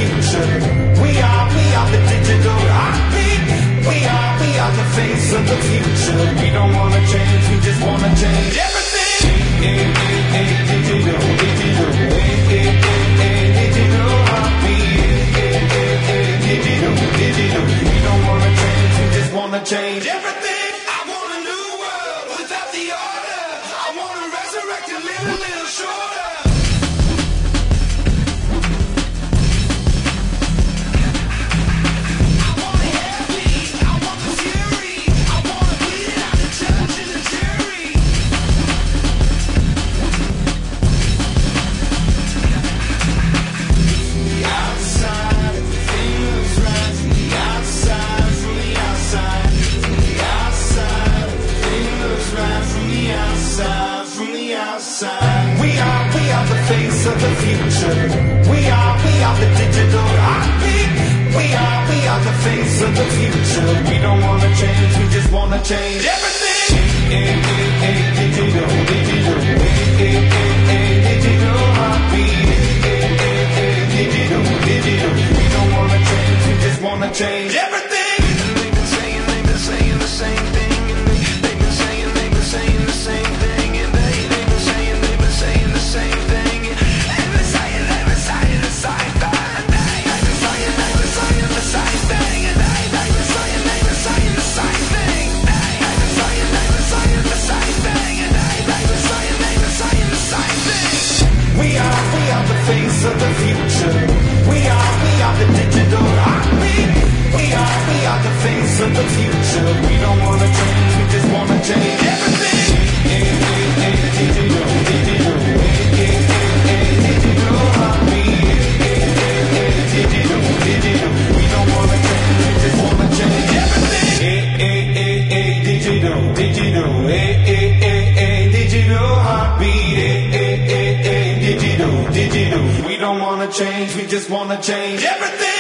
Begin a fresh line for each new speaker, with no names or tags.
future. We are the digital heartbeat. We are the face of the future. We don't wanna change, we just wanna change everything. Digital, digital, digital heartbeat. Digital, digital. We don't wanna change, we just wanna change everything. I want a new world without the order. I wanna resurrect and live a little shorter. We are the face of the future. We are the digital heartbeat. We are the face of the future. We don't wanna change, we just wanna change everything. Digital, digital, digital heartbeat. Digital, digital. We don't wanna change, we just wanna change everything. They've been saying the same thing, and they've been saying the same thing, and they've been saying the same thing. They've been saying the same thing. They've been saying the same thing, and they've been saying the same thing. They've been saying the same thing, and they've been saying the same thing. We are the face of the future. We are the digital heartbeat. We are the face of the future. We don't wanna change, we just wanna change everything. Digital, digital, digital heartbeat. Digital, digital. We don't wanna change, we just wanna change everything. Digital, digital, digital heartbeat. Digital, digital. We don't wanna change, we just wanna change everything.